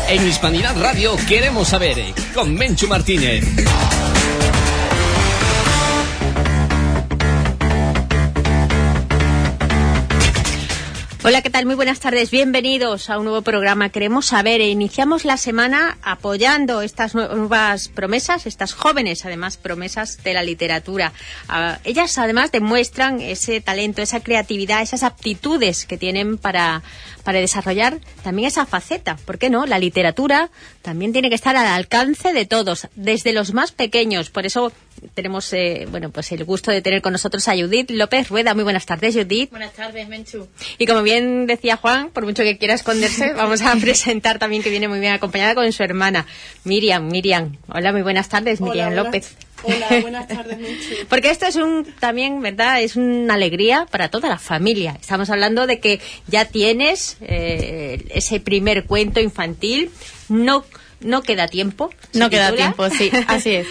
En Hispanidad Radio queremos saber, con Menchu Martínez. Hola, ¿qué tal? Muy buenas tardes. Bienvenidos a un nuevo programa. Queremos saber, iniciamos la semana apoyando estas nuevas promesas, estas jóvenes, además, promesas de la literatura. Ellas, además, demuestran ese talento, esa creatividad, esas aptitudes que tienen para desarrollar también esa faceta. ¿Por qué no? La literatura también tiene que estar al alcance de todos, desde los más pequeños. Por eso tenemos pues el gusto de tener con nosotros a Judith López Rueda. Muy buenas tardes, Judith. Buenas tardes, Menchu. Y como bien decía Juan, por mucho que quiera esconderse, vamos a presentar también, que viene muy bien acompañada con su hermana, Miriam. Hola, muy buenas tardes, Miriam López. Hola, buenas tardes, Menchu. Porque esto es también, ¿verdad? Es una alegría para toda la familia. Estamos hablando de que ya tienes ese primer cuento infantil. No queda tiempo. No queda tiempo, sí, así es.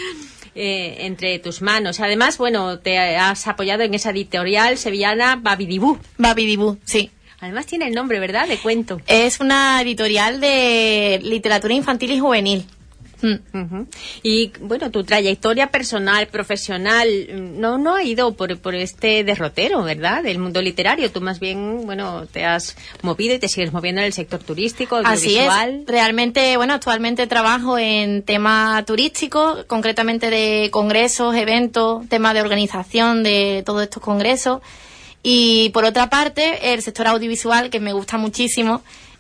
Entre tus manos. Además, bueno, te has apoyado en esa editorial sevillana Babidibú. Babidibú, sí. Además tiene el nombre, ¿verdad?, de cuento. Es una editorial de literatura infantil y juvenil. Uh-huh. Y bueno, tu trayectoria personal, profesional, no ha ido por este derrotero, ¿verdad?, del mundo literario. Tú más bien, bueno, te has movido y te sigues moviendo en el sector turístico, audiovisual. Así es. Realmente, bueno, actualmente trabajo en tema turístico, concretamente de congresos, eventos, tema de organización de todos estos congresos. Y por otra parte, el sector audiovisual, que me gusta muchísimo,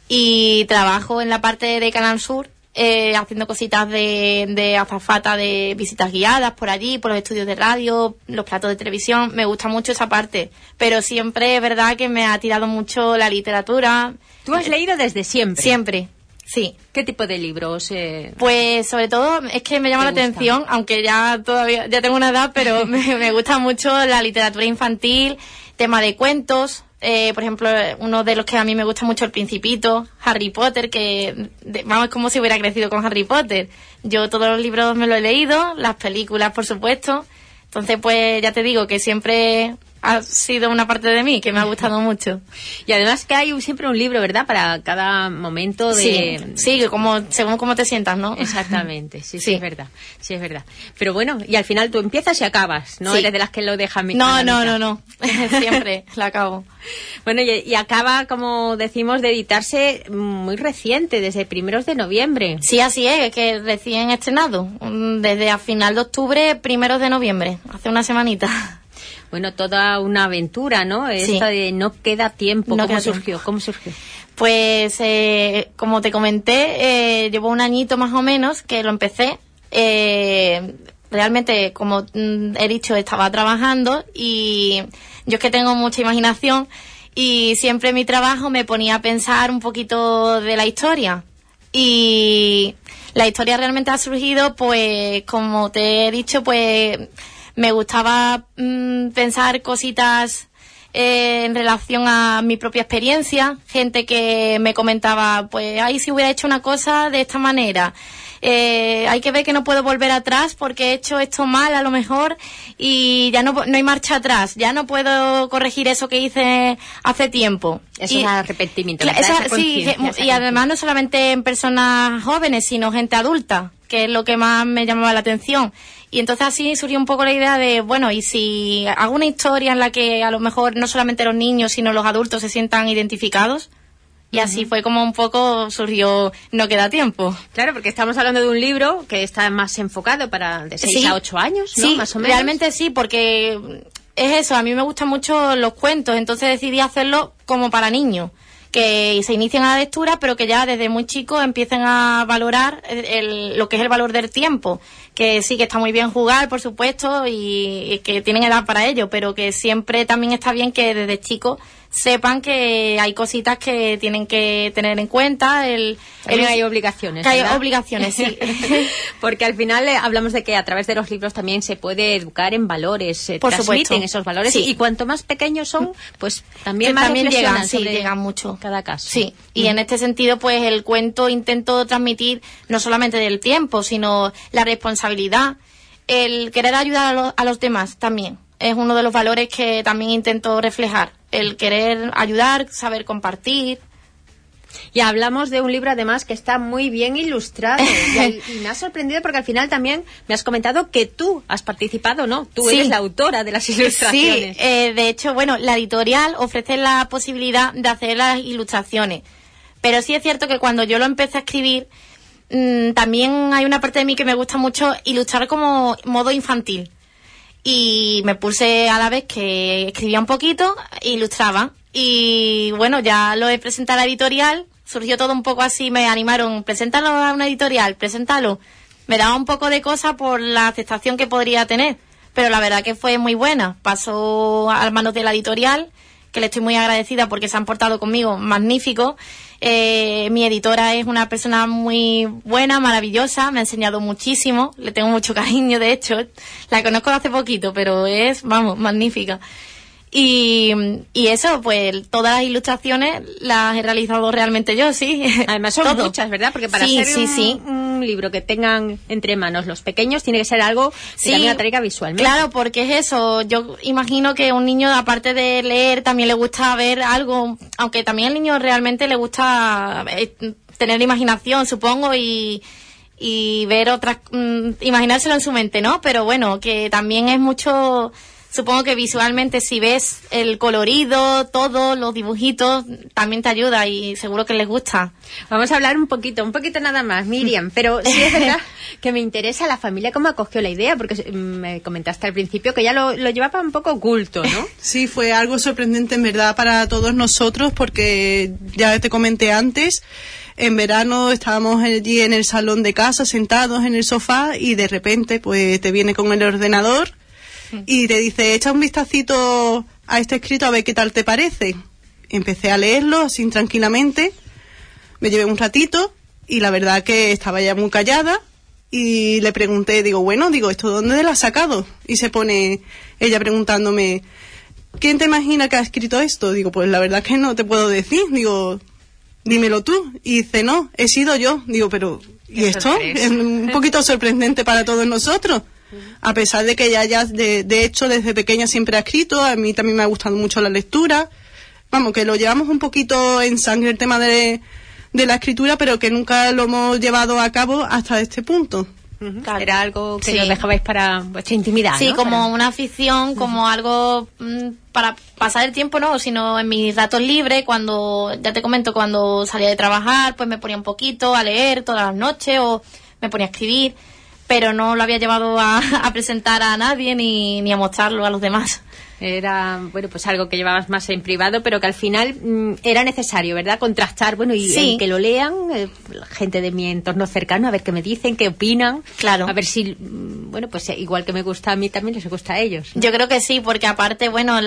y trabajo en la parte de Canal Sur, haciendo cositas de azafata, de visitas guiadas por allí, por los estudios de radio, los platos de televisión. Me gusta mucho esa parte, pero siempre es verdad que me ha tirado mucho la literatura. ¿Tú has leído desde siempre? Siempre, sí. ¿Qué tipo de libros? Pues sobre todo es que me llama la atención, aunque ya tengo una edad, pero me gusta mucho la literatura infantil, tema de cuentos. Por ejemplo, uno de los que a mí me gusta mucho, El Principito, Harry Potter, vamos, es como si hubiera crecido con Harry Potter. Yo todos los libros me los he leído, las películas, por supuesto. Entonces, pues ya te digo que siempre ha sido una parte de mí que me ha gustado mucho. Y además que hay siempre un libro, ¿verdad?, para cada momento de... Sí, según cómo te sientas, ¿no? Exactamente, sí, es verdad. Sí, es verdad. Pero bueno, y al final tú empiezas y acabas, ¿no? Sí. Eres de las que lo dejan... No. Siempre la acabo. Bueno, y acaba, como decimos, de editarse muy reciente, desde primeros de noviembre. Sí, así es, que recién estrenado. Desde a final de octubre, primeros de noviembre, hace una semanita. Bueno, toda una aventura, ¿no? Sí. Esta de no queda tiempo. ¿Cómo surgió? Pues, como te comenté, llevo un añito más o menos que lo empecé. Realmente, como he dicho, estaba trabajando y yo es que tengo mucha imaginación y siempre en mi trabajo me ponía a pensar un poquito de la historia. Y la historia realmente ha surgido, pues, como te he dicho, pues... Me gustaba pensar cositas en relación a mi propia experiencia, gente que me comentaba, pues, ay, si hubiera hecho una cosa de esta manera, hay que ver que no puedo volver atrás porque he hecho esto mal a lo mejor y ya no hay marcha atrás, ya no puedo corregir eso que hice hace tiempo. Eso es arrepentimiento. Sí, y además no solamente en personas jóvenes, sino gente adulta, que es lo que más me llamaba la atención. Y entonces así surgió un poco la idea de, bueno, ¿y si hago una historia en la que a lo mejor no solamente los niños, sino los adultos se sientan identificados? Y así fue como un poco surgió No queda tiempo. Claro, porque estamos hablando de un libro que está más enfocado para de 6 a 8 años, ¿no? Sí, más o menos. Realmente sí, porque es eso, a mí me gustan mucho los cuentos, entonces decidí hacerlo como para niños, que se inician a la lectura, pero que ya desde muy chicos empiecen a valorar lo que es el valor del tiempo. Que sí, que está muy bien jugar, por supuesto, y que tienen edad para ello, pero que siempre también está bien que desde chicos sepan que hay cositas que tienen que tener en cuenta. También hay obligaciones, que hay ¿verdad? obligaciones, sí. Porque al final hablamos de que a través de los libros también se puede educar en valores, se por transmiten supuesto. Esos valores, sí. Y cuanto más pequeños son, pues también más llegan, sobre llegan mucho. Cada caso. Sí, y en este sentido, pues el cuento intento transmitir no solamente del tiempo, sino la responsabilidad, el querer ayudar a los demás también. Es uno de los valores que también intento reflejar, el querer ayudar, saber compartir. Y hablamos de un libro además que está muy bien ilustrado y me ha sorprendido porque al final también me has comentado que tú has participado, ¿no? Tú eres la autora de las ilustraciones. Sí, de hecho, bueno, la editorial ofrece la posibilidad de hacer las ilustraciones, pero sí es cierto que cuando yo lo empecé a escribir, también hay una parte de mí que me gusta mucho ilustrar como modo infantil. Y me puse a la vez que escribía un poquito, ilustraba. Y bueno, ya lo he presentado a la editorial, surgió todo un poco así, me animaron, preséntalo a una editorial, preséntalo. Me daba un poco de cosa por la aceptación que podría tener, pero la verdad que fue muy buena. Pasó a manos de la editorial, que le estoy muy agradecida porque se han portado conmigo magnífico. Mi editora es una persona muy buena, maravillosa, me ha enseñado muchísimo, le tengo mucho cariño, de hecho, la conozco hace poquito, pero es, vamos, magnífica. Y eso, pues todas las ilustraciones las he realizado realmente yo, sí. Además son muchas, ¿verdad? Porque para ser un libro que tengan entre manos los pequeños tiene que ser algo que también atraiga visualmente. Claro, porque es eso. Yo imagino que un niño, aparte de leer, también le gusta ver algo, aunque también al niño realmente le gusta tener imaginación, supongo, y ver otras, imaginárselo en su mente, ¿no? Pero bueno, que también es mucho... Supongo que visualmente si ves el colorido, todos los dibujitos, también te ayuda y seguro que les gusta. Vamos a hablar un poquito nada más, Miriam, pero sí es verdad que me interesa la familia cómo acogió la idea, porque me comentaste al principio que ya lo llevaba un poco oculto, ¿no? Sí, fue algo sorprendente en verdad para todos nosotros porque ya te comenté antes, en verano estábamos allí en el salón de casa sentados en el sofá y de repente pues te viene con el ordenador y te dice, echa un vistacito a este escrito a ver qué tal te parece. Empecé a leerlo así tranquilamente, me llevé un ratito y la verdad que estaba ya muy callada y le pregunté, digo, ¿esto dónde lo has sacado? Y se pone ella preguntándome, ¿quién te imagina que ha escrito esto? Digo, pues la verdad que no te puedo decir, digo, dímelo tú. Y dice, no, he sido yo. Digo, pero ¿y esto? Es un poquito sorprendente para todos nosotros. A pesar de que ella de hecho desde pequeña siempre ha escrito, a mí también me ha gustado mucho la lectura, vamos, que lo llevamos un poquito en sangre el tema de la escritura, pero que nunca lo hemos llevado a cabo hasta este punto. Claro. Era algo que lo dejabais para vuestra intimidad, sí, ¿no? Como una afición, como algo para pasar el tiempo, no, sino en mis ratos libres, cuando, ya te comento, cuando salía de trabajar, pues me ponía un poquito a leer todas las noches o me ponía a escribir, pero no lo había llevado a presentar a nadie ni a mostrarlo a los demás. Era, bueno, pues algo que llevabas más en privado, pero que al final era necesario, ¿verdad? Contrastar, bueno, y que lo lean, gente de mi entorno cercano, a ver qué me dicen, qué opinan. Claro. A ver si, bueno, pues igual que me gusta a mí, también les gusta a ellos, ¿no? Yo creo que sí, porque aparte, bueno,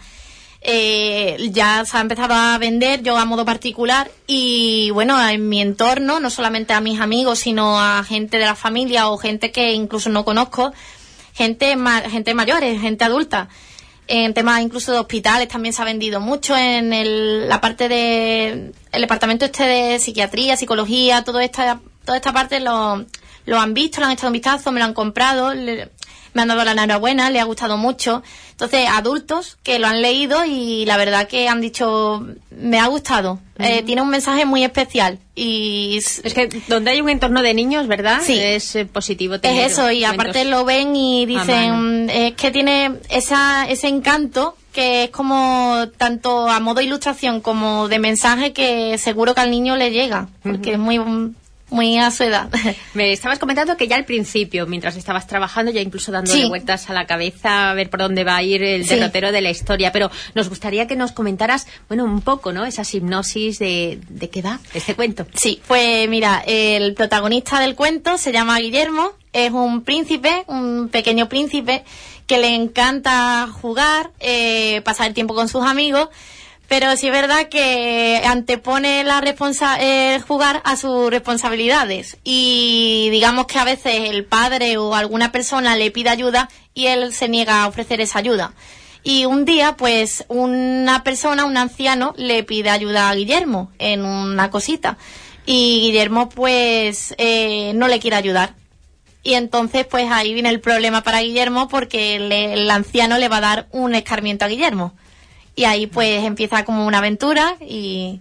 ya se ha empezado a vender yo a modo particular y bueno, en mi entorno, no solamente a mis amigos, sino a gente de la familia o gente que incluso no conozco, gente mayores, gente adulta. En temas incluso de hospitales también se ha vendido mucho, en la parte de el departamento de psiquiatría, psicología, toda esta parte lo han visto, le han echado un vistazo, me lo han comprado, me han dado la enhorabuena, le ha gustado mucho. Entonces, adultos que lo han leído y la verdad que han dicho, me ha gustado. Tiene un mensaje muy especial. Y es que donde hay un entorno de niños, ¿verdad? Sí. Es positivo tener. Es eso, y aparte lo ven y dicen, es que tiene ese encanto que es como tanto a modo ilustración como de mensaje que seguro que al niño le llega, porque es muy a su edad. Me estabas comentando que ya al principio, mientras estabas trabajando, ya incluso dándole vueltas a la cabeza a ver por dónde va a ir el derrotero de la historia, pero nos gustaría que nos comentaras, bueno, un poco, ¿no? Esa hipnosis de qué va este cuento. Sí, pues mira, el protagonista del cuento se llama Guillermo, es un príncipe, un pequeño príncipe que le encanta jugar, pasar el tiempo con sus amigos. Pero sí es verdad que antepone jugar a sus responsabilidades y digamos que a veces el padre o alguna persona le pide ayuda y él se niega a ofrecer esa ayuda. Y un día, pues, un anciano, le pide ayuda a Guillermo en una cosita y Guillermo, pues, no le quiere ayudar. Y entonces, pues, ahí viene el problema para Guillermo porque el anciano le va a dar un escarmiento a Guillermo. Y ahí pues empieza como una aventura y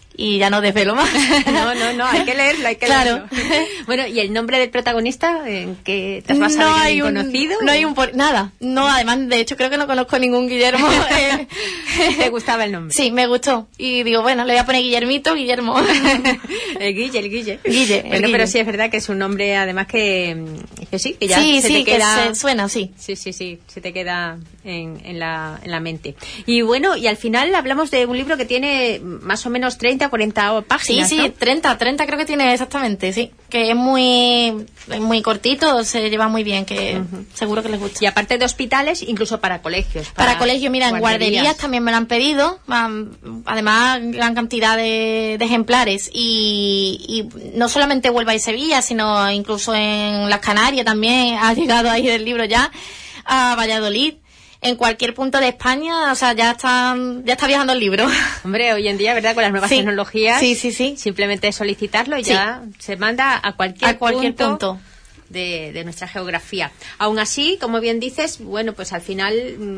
y ya no desvelo más. No, hay que leerlo, Claro. Bueno, ¿y el nombre del protagonista? ¿En qué te has basado? ¿En alguien conocido? No hay nada. No, además, de hecho, creo que no conozco ningún Guillermo. ¿Te gustaba el nombre? Sí, me gustó. Y digo, bueno, le voy a poner Guillermo. El Guille. Bueno, pero sí, es verdad que es un nombre, además, que sí, que ya sí, se te queda... que se suena, sí. Sí, se te queda en la mente. Y bueno, y al final hablamos de un libro que tiene más o menos 30 o 40 páginas, Sí, ¿no? 30 creo que tiene exactamente, sí. Que es muy cortito, se lleva muy bien, que seguro que les gusta. Y aparte de hospitales, incluso para colegios. Para colegios, mira, en guarderías también me lo han pedido, además gran cantidad de ejemplares. Y no solamente Huelva y Sevilla, sino incluso en las Canarias también ha llegado ahí el libro ya, a Valladolid. En cualquier punto de España, o sea, ya está viajando el libro. Hombre, hoy en día, ¿verdad? Con las nuevas tecnologías. Sí. Simplemente solicitarlo y ya se manda a cualquier punto de nuestra geografía. Aún así, como bien dices, bueno, pues al final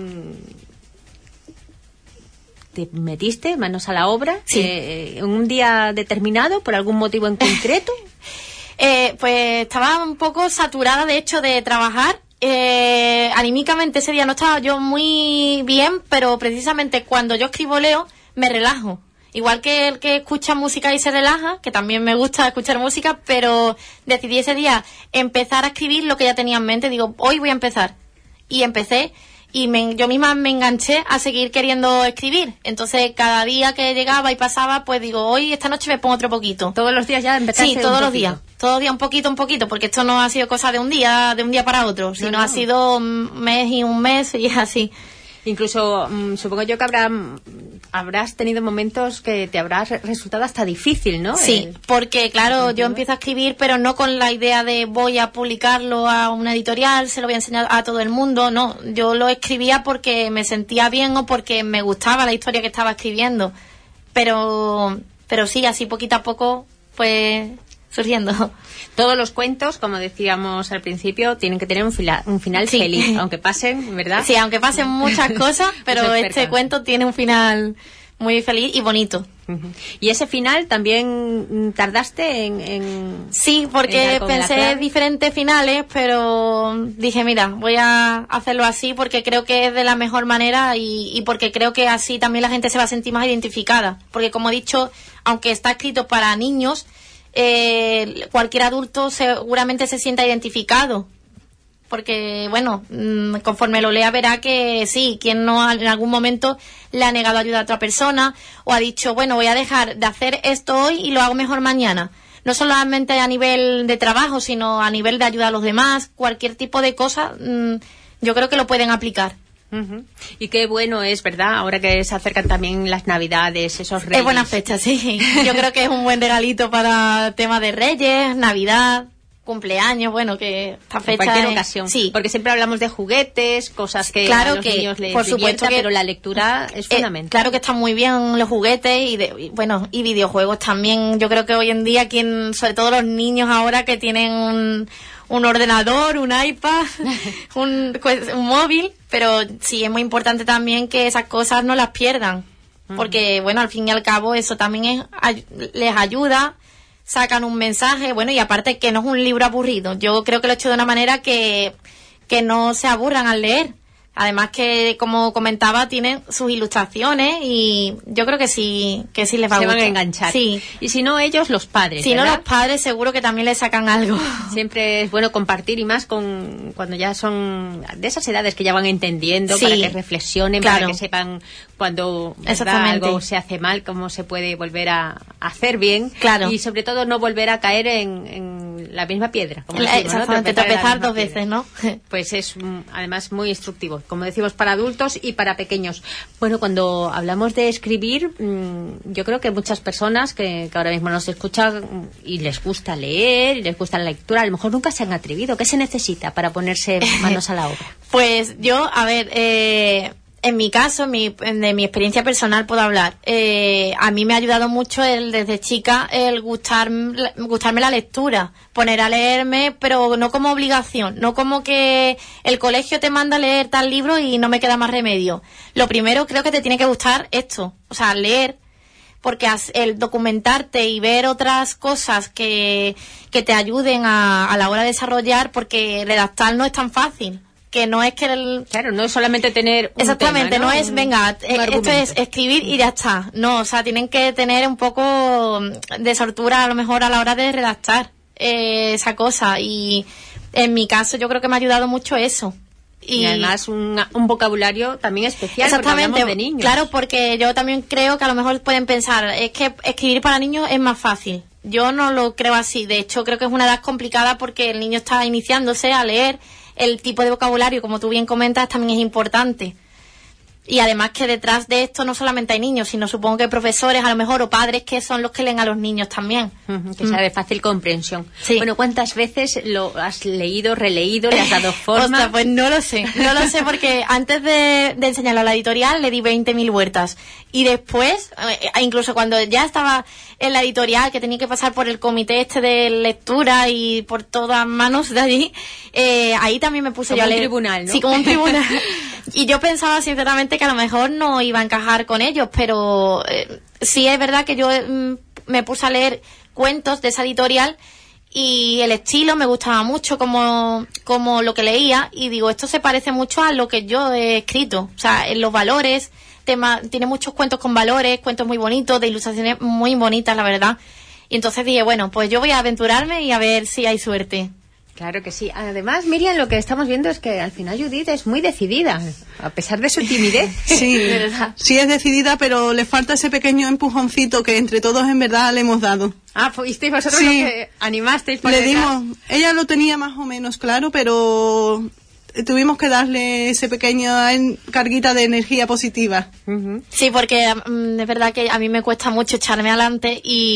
te metiste manos a la obra. En un día determinado, por algún motivo en concreto. Pues estaba un poco saturada, de hecho, de trabajar. Anímicamente ese día no estaba yo muy bien, pero precisamente cuando yo escribo leo, me relajo. Igual que el que escucha música y se relaja, que también me gusta escuchar música, pero decidí ese día empezar a escribir lo que ya tenía en mente. Digo, hoy voy a empezar. Y empecé, y yo misma me enganché a seguir queriendo escribir. Entonces, cada día que llegaba y pasaba, pues digo, hoy, esta noche me pongo otro poquito. ¿Todos los días ya empezaste? Sí, todos los días, un poquito, porque esto no ha sido cosa de un día para otro, sino ha sido un mes y así. Incluso, supongo yo que habrás tenido momentos que te habrás resultado hasta difícil, ¿no? Sí, porque claro, yo empiezo a escribir, pero no con la idea de voy a publicarlo a una editorial, se lo voy a enseñar a todo el mundo, no. Yo lo escribía porque me sentía bien o porque me gustaba la historia que estaba escribiendo. Pero sí, así poquito a poco, pues surgiendo. Todos los cuentos, como decíamos al principio, tienen que tener un final feliz, aunque pasen, ¿verdad? Sí, aunque pasen muchas cosas, pero este cuento tiene un final muy feliz y bonito. ¿Y ese final también tardaste en Sí, porque pensé diferentes finales, pero dije, mira, voy a hacerlo así porque creo que es de la mejor manera y porque creo que así también la gente se va a sentir más identificada. Porque como he dicho, aunque está escrito para niños, cualquier adulto seguramente se sienta identificado, porque bueno, conforme lo lea verá que sí, quien no en algún momento le ha negado ayuda a otra persona o ha dicho, bueno, voy a dejar de hacer esto hoy y lo hago mejor mañana. No solamente a nivel de trabajo, sino a nivel de ayuda a los demás, cualquier tipo de cosa, yo creo que lo pueden aplicar. Y qué bueno es, ¿verdad? Ahora que se acercan también las Navidades, esos Reyes. Es buena fecha, sí. Yo creo que es un buen regalito para tema de Reyes, Navidad, cumpleaños, bueno, que esta fecha... cualquier ocasión. Sí. Porque siempre hablamos de juguetes, cosas que claro a los que, niños les por supuesto que, pero la lectura es fundamental. Claro que están muy bien los juguetes y videojuegos también. Yo creo que hoy en día, sobre todo los niños ahora que tienen un ordenador, un iPad, un móvil, pero sí es muy importante también que esas cosas no las pierdan, porque bueno, al fin y al cabo eso también les ayuda, sacan un mensaje, bueno, y aparte que no es un libro aburrido. Yo creo que lo he hecho de una manera que no se aburran al leer. Además que, como comentaba, tienen sus ilustraciones y yo creo que sí les va a gustar. Se van a enganchar. Sí. Y si no ellos, los padres, Si ¿verdad? no los padres, seguro que también les sacan algo. Siempre es bueno compartir y más cuando ya son de esas edades que ya van entendiendo, sí, para que reflexionen, claro, para que sepan cuando algo se hace mal, cómo se puede volver a hacer bien. Claro. Y sobre todo no volver a caer en la misma piedra. Como decimos, exactamente, ¿no? tropezar dos veces, ¿no? Pues es además muy instructivo, como decimos, para adultos y para pequeños. Bueno, cuando hablamos de escribir, yo creo que muchas personas que ahora mismo nos escuchan y les gusta leer, y les gusta la lectura, a lo mejor nunca se han atrevido. ¿Qué se necesita para ponerse manos a la obra? Pues yo, a ver, en mi caso, de mi experiencia personal puedo hablar. A mí me ha ayudado mucho desde chica el gustarme la lectura, poner a leerme, pero no como obligación, no como que el colegio te manda a leer tal libro y no me queda más remedio. Lo primero, creo que te tiene que gustar esto, o sea, leer, porque el documentarte y ver otras cosas que te ayuden a la hora de desarrollar, porque redactar no es tan fácil. Que no es que Claro, no es solamente tener un exactamente, tema, ¿no? no es, venga, esto es escribir y ya está. No, o sea, tienen que tener un poco de soltura a lo mejor a la hora de redactar esa cosa. Y en mi caso yo creo que me ha ayudado mucho eso. Y además un vocabulario también especial. Exactamente, porque hablamos de niños. Claro, porque yo también creo que a lo mejor pueden pensar, es que escribir para niños es más fácil. Yo no lo creo así. De hecho, creo que es una edad complicada porque el niño está iniciándose a leer. El tipo de vocabulario, como tú bien comentas, también es importante. Y además que detrás de esto no solamente hay niños, sino supongo que profesores a lo mejor o padres que son los que leen a los niños también. Que sea de fácil comprensión. Sí. Bueno, ¿cuántas veces lo has leído, releído, le has dado forma? Ostras, pues no lo sé porque antes de enseñarlo a la editorial le di 20.000 vueltas. Y después, incluso cuando ya estaba en la editorial, que tenía que pasar por el comité de lectura y por todas manos de allí, ahí también me puse como yo a leer. Como un tribunal, ¿no? Sí, como un tribunal. Y yo pensaba sinceramente que a lo mejor no iba a encajar con ellos, pero sí es verdad que yo me puse a leer cuentos de esa editorial y el estilo me gustaba mucho como lo que leía, y digo, esto se parece mucho a lo que yo he escrito, o sea, en los valores, tiene muchos cuentos con valores, cuentos muy bonitos, de ilustraciones muy bonitas, la verdad. Y entonces dije, bueno, pues yo voy a aventurarme y a ver si hay suerte. Claro que sí. Además, Miriam, lo que estamos viendo es que al final Judith es muy decidida, a pesar de su timidez. Sí, ¿verdad? Sí es decidida, pero le falta ese pequeño empujoncito que entre todos en verdad le hemos dado. Ah, fuisteis vosotros Sí. los que animasteis por Le detrás. dimos, ella lo tenía más o menos claro, pero tuvimos que darle ese pequeño carguita de energía positiva. Ujú. Sí, porque es verdad que a mí me cuesta mucho echarme adelante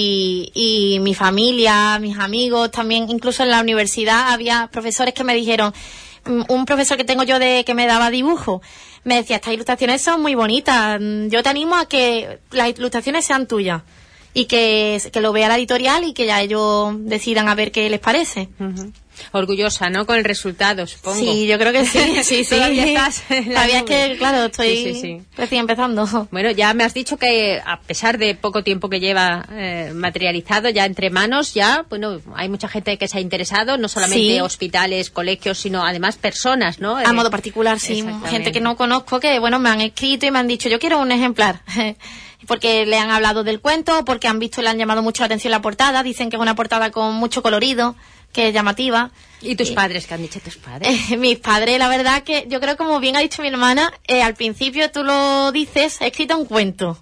y mi familia, mis amigos, también incluso en la universidad había profesores que me dijeron, un profesor que tengo yo que me daba dibujo, me decía, estas ilustraciones son muy bonitas, yo te animo a que las ilustraciones sean tuyas y que lo vea la editorial y que ya ellos decidan a ver qué les parece. Ujú. Orgullosa, ¿no? Con el resultado, supongo. Sí, yo creo que sí. Sí. Todavía estás en la Todavía es nube. que, claro, estoy Sí. recién empezando. Bueno, ya me has dicho que a pesar de poco tiempo que lleva materializado ya entre manos, ya, bueno, hay mucha gente que se ha interesado, no solamente Sí. hospitales, colegios, sino además personas, ¿no? A modo particular, sí. Exactamente. Gente que no conozco que, bueno, me han escrito y me han dicho, yo quiero un ejemplar. Porque le han hablado del cuento, porque han visto y le han llamado mucho la atención la portada. Dicen que es una portada con mucho colorido, que es llamativa. ¿Y tus padres? ¿Qué han dicho tus padres? Mis padres, la verdad que yo creo, como bien ha dicho mi hermana, al principio tú lo dices, he escrito un cuento.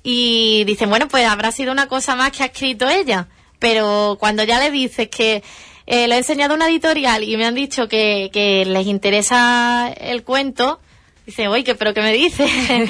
Y dicen, bueno, pues habrá sido una cosa más que ha escrito ella. Pero cuando ya le dices que lo he enseñado a una editorial y me han dicho que les interesa el cuento, dice, oye, ¿pero qué me dices?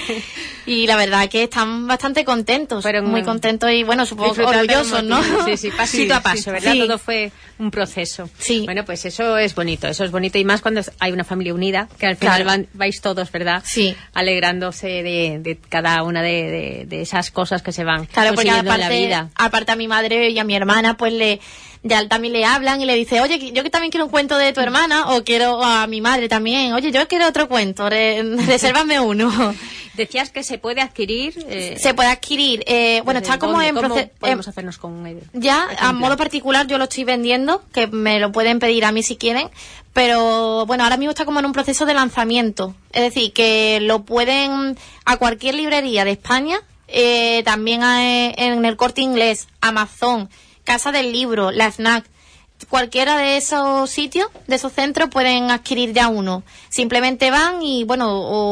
Y la verdad que están bastante contentos, Pero, muy contentos y, bueno, supongo Disfrutando orgullosos, ¿no? Sí, pasito a paso, ¿verdad? Sí. Todo fue un proceso. Sí. Bueno, pues eso es bonito y más cuando hay una familia unida, que al final Claro. vais todos, ¿verdad? Sí. Alegrándose de cada una de esas cosas que se van Claro, porque consiguiendo en la vida. aparte a mi madre y a mi hermana, pues ya también le hablan y le dice, oye, yo que también quiero un cuento de tu hermana, o quiero a mi madre también, oye, yo quiero otro cuento, resérvame uno. Decías que se puede adquirir. Se puede adquirir, bueno, está como en proceso. Podemos hacernos con un Ya, a ejemplar? modo particular yo lo estoy vendiendo, que me lo pueden pedir a mí si quieren, pero bueno, ahora mismo está como en un proceso de lanzamiento. Es decir, que lo pueden a cualquier librería de España, también en el Corte Inglés, Amazon, Casa del Libro, la FNAC. Cualquiera de esos sitios, de esos centros, pueden adquirir ya uno. Simplemente van y, bueno,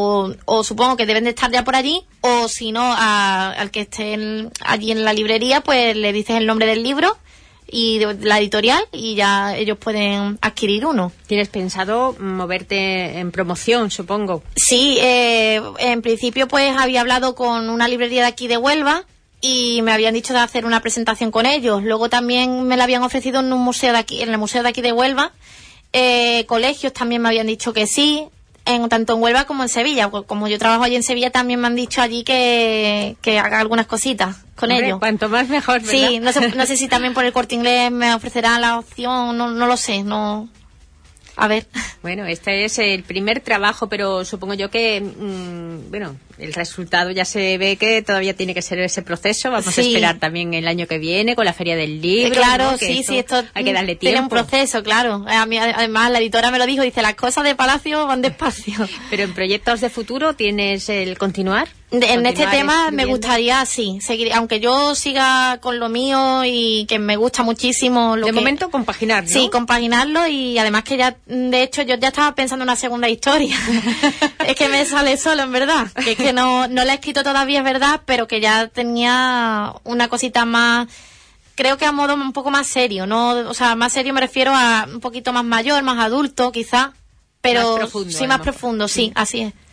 o supongo que deben de estar ya por allí, o si no, al que esté allí en la librería, pues le dices el nombre del libro y de la editorial y ya ellos pueden adquirir uno. ¿Tienes pensado moverte en promoción, supongo? Sí, en principio pues había hablado con una librería de aquí de Huelva y me habían dicho de hacer una presentación con ellos. Luego también me la habían ofrecido en un museo de aquí, en el museo de aquí de Huelva. Colegios también me habían dicho que sí, tanto en Huelva como en Sevilla. Como yo trabajo allí en Sevilla, también me han dicho allí que haga algunas cositas con Hombre, ellos. Cuanto más mejor, ¿verdad? Sí, no sé si también por el Corte Inglés me ofrecerán la opción, no lo sé, no. A ver. Bueno, este es el primer trabajo, pero supongo yo que, bueno, el resultado ya se ve que todavía tiene que ser ese proceso. Vamos a esperar también el año que viene con la Feria del Libro. Claro, ¿no? sí, esto hay que darle tiempo. Tiene un proceso, claro. A mí, además, la editora me lo dijo, dice, las cosas de Palacio van despacio. Pero en proyectos de futuro, ¿tienes el continuar? En este tema me gustaría, sí, seguir, aunque yo siga con lo mío y que me gusta muchísimo. De momento compaginar, ¿no? Sí, compaginarlo, y además que ya, de hecho, yo ya estaba pensando en una segunda historia. Es que me sale solo, en verdad. Que es que no la he escrito todavía, es verdad, pero que ya tenía una cosita más, creo que a modo un poco más serio, ¿no? O sea, más serio me refiero a un poquito más mayor, más adulto, quizá, pero más profundo, sí, más profundo, sí, así es.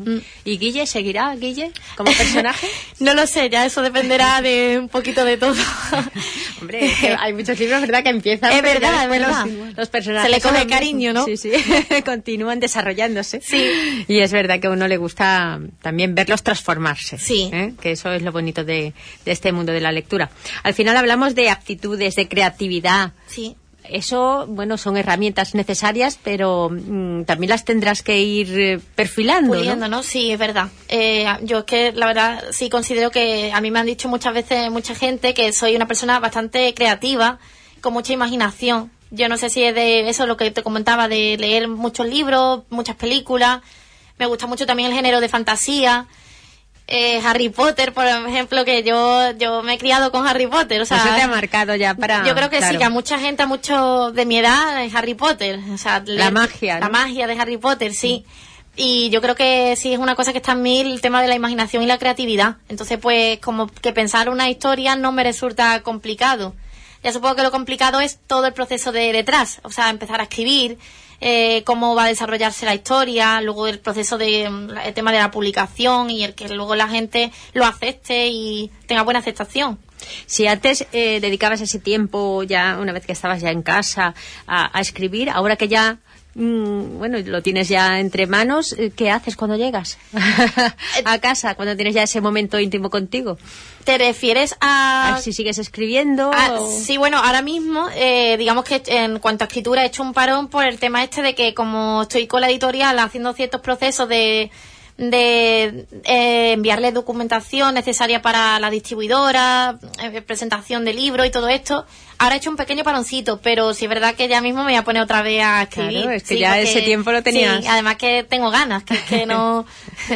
¿Y Guille seguirá, Guille, como personaje? No lo sé, ya eso dependerá de un poquito de todo. Hombre, es que hay muchos libros, ¿verdad?, que empiezan... Es verdad, es verdad. Los personajes se le coge cariño, ¿no? Sí, continúan desarrollándose. Sí. Y es verdad que a uno le gusta también verlos transformarse. Sí. Que eso es lo bonito de este mundo de la lectura. Al final hablamos de aptitudes, de creatividad. Sí. Eso, bueno, son herramientas necesarias, pero también las tendrás que ir perfilando, puliendo, ¿no? Sí, es verdad. Yo es que, la verdad, sí considero que a mí me han dicho muchas veces mucha gente que soy una persona bastante creativa, con mucha imaginación. Yo no sé si es de eso lo que te comentaba, de leer muchos libros, muchas películas. Me gusta mucho también el género de fantasía. Harry Potter, por ejemplo, que yo me he criado con Harry Potter, o sea, eso te ha marcado ya para... Yo creo que sí, que a mucha gente, a muchos de mi edad, es Harry Potter, o sea, la magia, ¿no? La magia de Harry Potter, sí. Y yo creo que sí es una cosa que está en mí, el tema de la imaginación y la creatividad. Entonces, pues, como que pensar una historia no me resulta complicado. Ya supongo que lo complicado es todo el proceso de detrás, o sea, empezar a escribir, cómo va a desarrollarse la historia, luego el proceso el tema de la publicación y el que luego la gente lo acepte y tenga buena aceptación. Si antes dedicabas ese tiempo, ya una vez que estabas ya en casa, a escribir, ahora que ya bueno, lo tienes ya entre manos, ¿qué haces cuando llegas a casa, cuando tienes ya ese momento íntimo contigo? ¿Te refieres a si sigues escribiendo? Sí, bueno, ahora mismo, digamos que en cuanto a escritura he hecho un parón por el tema este de que como estoy con la editorial haciendo ciertos procesos de enviarle documentación necesaria para la distribuidora, presentación de libros y todo esto. Ahora he hecho un pequeño paroncito, pero sí es verdad que ya mismo me voy a poner otra vez a escribir. Claro, es que ya ese tiempo lo tenías. Sí, además que tengo ganas, que no...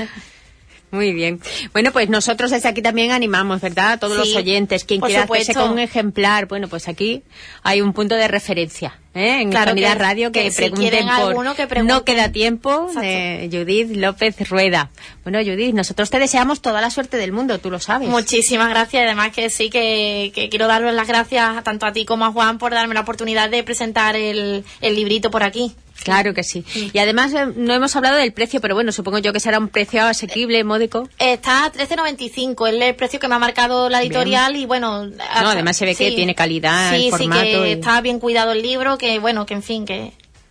Muy bien. Bueno, pues nosotros desde aquí también animamos, ¿verdad?, a todos los oyentes. Quien quiera hacerse con un ejemplar, bueno, pues aquí hay un punto de referencia, en Sanidad Radio, que pregunten por No queda tiempo, de Judith López Rueda. Bueno, Judith, nosotros te deseamos toda la suerte del mundo, tú lo sabes. Muchísimas gracias, además que sí, que quiero daros las gracias tanto a ti como a Juan por darme la oportunidad de presentar el librito por aquí. Claro que sí. Y además no hemos hablado del precio, pero bueno, supongo yo que será un precio asequible, módico. Está a 13,95, es el precio que me ha marcado la editorial. Bien. Y bueno... No, además se ve que tiene calidad, el formato. Sí, que está bien cuidado el libro, que bueno, que en fin, que...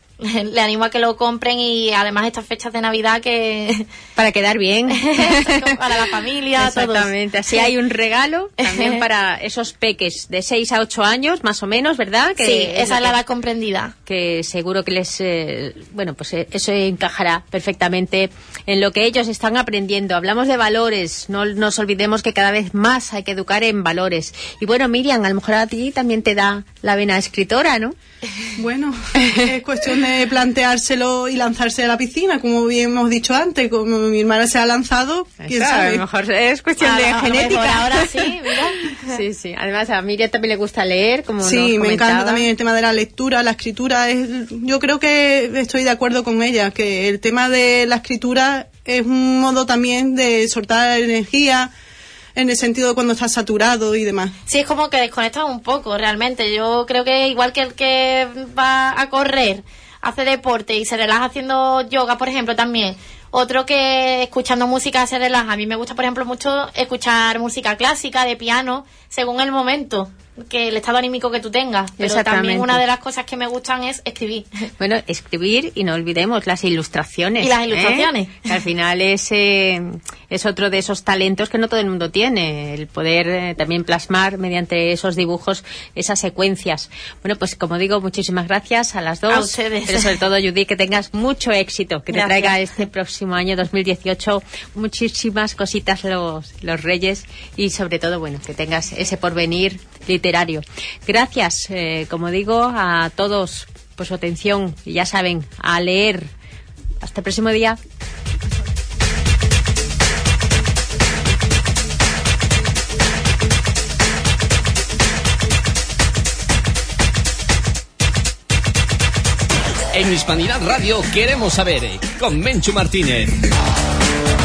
Le animo a que lo compren y además estas fechas de Navidad que... Para quedar bien. Para la familia, exactamente. Todos. Así hay un regalo también para esos peques de 6 a 8 años, más o menos, ¿verdad? Que sí, esa es la edad comprendida. Que seguro que les... bueno, pues eso encajará perfectamente en lo que ellos están aprendiendo. Hablamos de valores, no nos olvidemos que cada vez más hay que educar en valores. Y bueno, Miriam, a lo mejor a ti también te da la vena escritora, ¿no? Bueno, es cuestión de planteárselo y lanzarse a la piscina, como bien hemos dicho antes. Como mi hermana se ha lanzado, quién sabe. A lo mejor es cuestión de genética. Ahora sí, mira. Sí. Además, a Miriam también le gusta leer, como nos comentaba. Sí, me encanta también el tema de la lectura, la escritura. Yo creo que estoy de acuerdo con ella, que el tema de la escritura es un modo también de soltar energía, en el sentido de cuando estás saturado y demás. Sí, es como que desconectas un poco, realmente. Yo creo que igual que el que va a correr, hace deporte y se relaja haciendo yoga, por ejemplo, también. Otro que escuchando música se relaja. A mí me gusta, por ejemplo, mucho escuchar música clásica, de piano, según el momento, que el estado anímico que tú tengas. Pero también una de las cosas que me gustan es escribir. Bueno, escribir y no olvidemos las ilustraciones. Y las ilustraciones. Que al final es es otro de esos talentos que no todo el mundo tiene, el poder también plasmar mediante esos dibujos esas secuencias. Bueno, pues como digo, muchísimas gracias a las dos. A ustedes. Pero sobre todo, Judith, que tengas mucho éxito, que Gracias. te traiga este próximo año 2018 muchísimas cositas los Reyes y sobre todo, bueno, que tengas ese porvenir literario. Gracias, como digo, a todos por su atención y ya saben, a leer. Hasta el próximo día. En Hispanidad Radio queremos saber, con Menchu Martínez.